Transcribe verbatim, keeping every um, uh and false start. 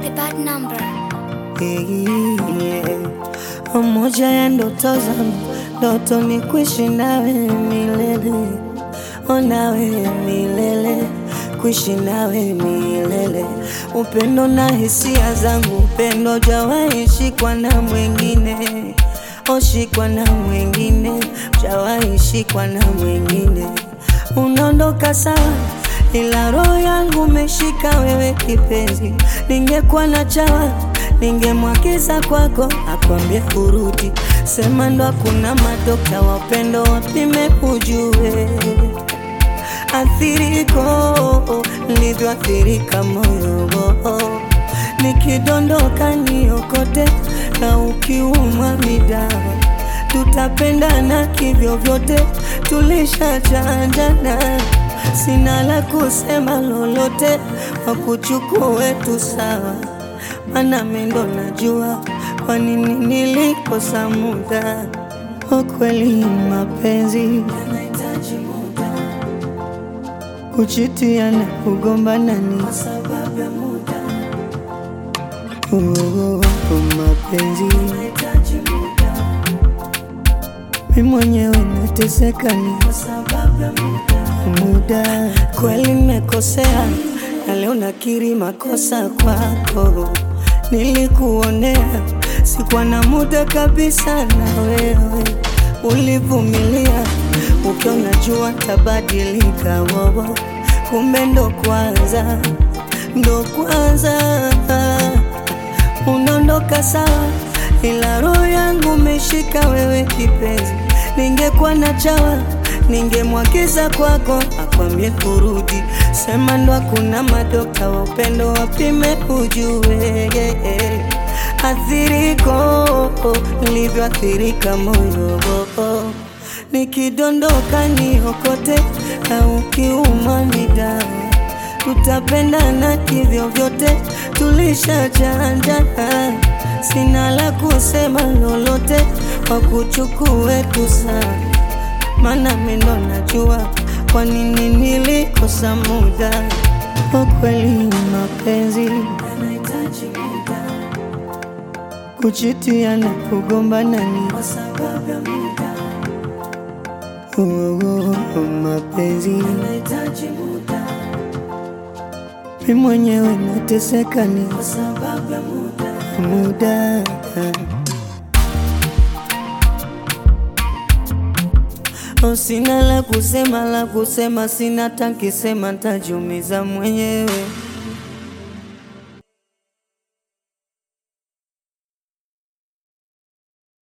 The bad number. Yeah. Moja ya ndoto zangu, ndoto ni kuishi nawe milele, oh nawe milele, kuishi nawe milele. Upendo na hisia zangu, upendo jawahi shikwa na mwingine, oh shikwa na mwingine, jawahi shikwa na mwingine. Unaondoka sawa, ila roho yangu umeshika wewe kipenzi. Ningekuwa na chawa, ningemwagiza kwako akwambie urudi. Sema ndo hakuna madokta wa upendo, wapime ujue athiriko nilivyoathirika moyo. Nikidondoka niokote, na ukiumwa midawa. Tutapendana kivyo vyote, tulishachanjana. Sina la kusema lolote, wakuchukue tu sawa. Mana mendo najua kwa nini nilikosa muda. Ukweli mapenzi yanahitaji muda, kuchitiana kugombana ni kwa sababu ya muda. Oh, oh, mapenzi yanahitaji muda, mimi mwenyewe nateseka ni kwa sababu ya muda. Muda kweli nimekosea, na leo nakiri makosa kwako. Nilikuonea, sikuwa na muda kabisa na wewe. Ulivumilia, ukiona jua tabadilika wowo. Kumbe ndo kwanza, ndo kwanza. Unaondoka sawa, ila roho yangu umeshika wewe kipenzi. Ningekuwa na chawa, ningemwagiza kwako akwambie urudi. Sema ndo hakuna madokta wa upendo, wapime ujue athiriko nilivyoathirika moyo. Nikidondoka niokote, na ukiuma midawa. Tutapendana kivyo vyote, tulishachanjana. Sina la kusema lolote, wakuchukue tu sawa. Mana mendo najua kwa nini nilikosa muda. Ukweli mapenzi yanahitaji muda, kuchitiana kugombana ni kwa sababu ya muda. Oh, oh, oh, mapenzi yanahitaji muda, mimi mwenyewe nateseka ni kwa sababu ya muda. Muda oh, sina la kusema, la kusema sina, takisema ntajumiza mwenyewe.